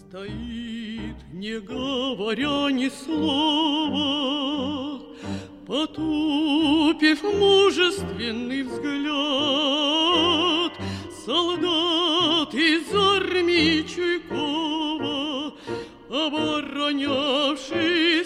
Стоит, не говоря ни слова, потупив мужественный взгляд, солдат из армии Чуйкова, оборонявший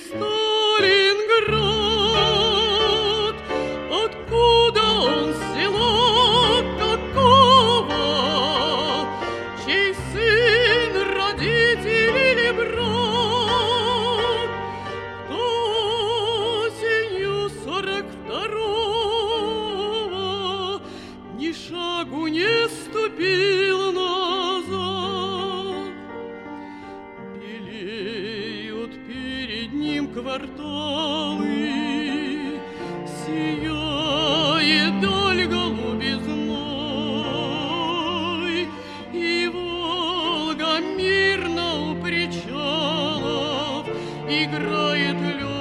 Сталинград. Откуда он, села какого, чей сын, родитель или брат? Кто осенью 42-го ни шагу не ступил назад? Белеют перед ним кварталы, сияет даль голубизной, и Волга мирно у причалов играет лед.